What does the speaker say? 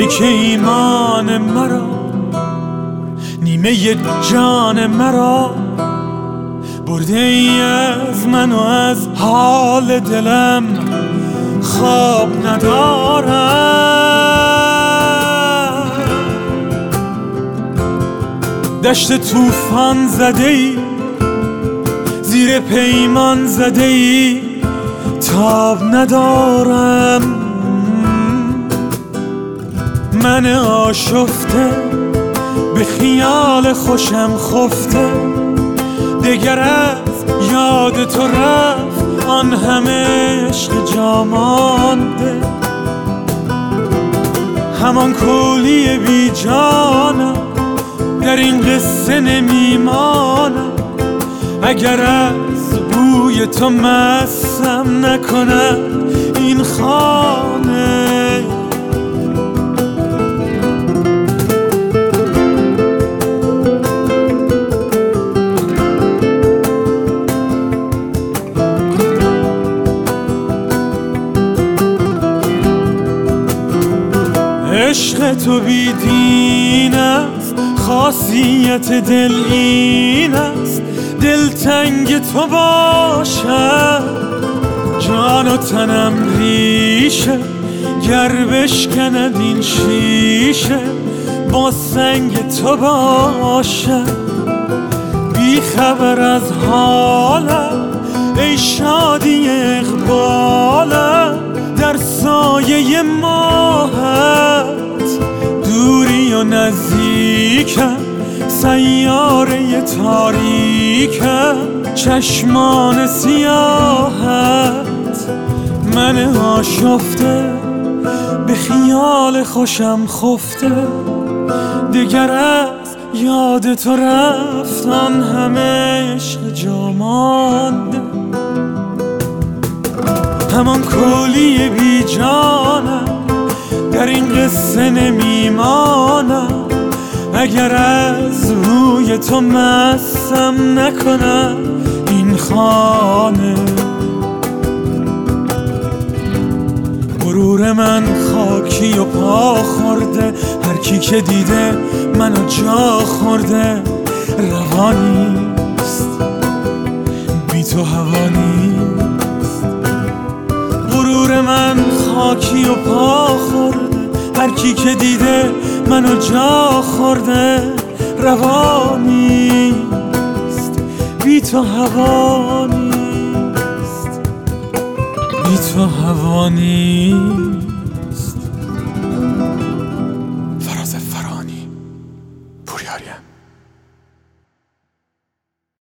که ایمان مرا، نیمه جان مرا برده ای از من و از حال دلم خواب ندارم. دشت طوفان زده ای، زیر پیمان زده ای، تاب ندارم. من آشفته به خیال خوشم خفته، دگر از یاد تو رفت آن همه عشق جا مانده. همان کولی بی جانم در این قصه نمیمانم، اگر از بوی تو مستم نکند این خانه. عشق تو بی دین است، خاصیت دل این است، دلتنگ تو باشد جان و تنم ریشه. گر بشکند این شیشه با سنگ تو باشد. بی خبر از حالم ای شادی اقبالم، در سایه ماهت دوری و نزدیکم، سیاره تاریکم چشمان سیاهت. من آشفته به خیال خوشم خفته، دگر از یاد تو رفت آن همه عشق جا مانده. همان کولی بی جانم در این قصه نمیمانم، اگر از روی تو مستم نکنم این خانه. غرور من خاکی و پا خورده، هر کی که دیده منو جا خورده. روانیست بی تو هوانیست. غرور من خاکی و پا خورده، هر کی که دیده منو جا خورده. روانیست بی تو هوانیست، بی تو هوانیست. فراز فرانی، پوریاریم.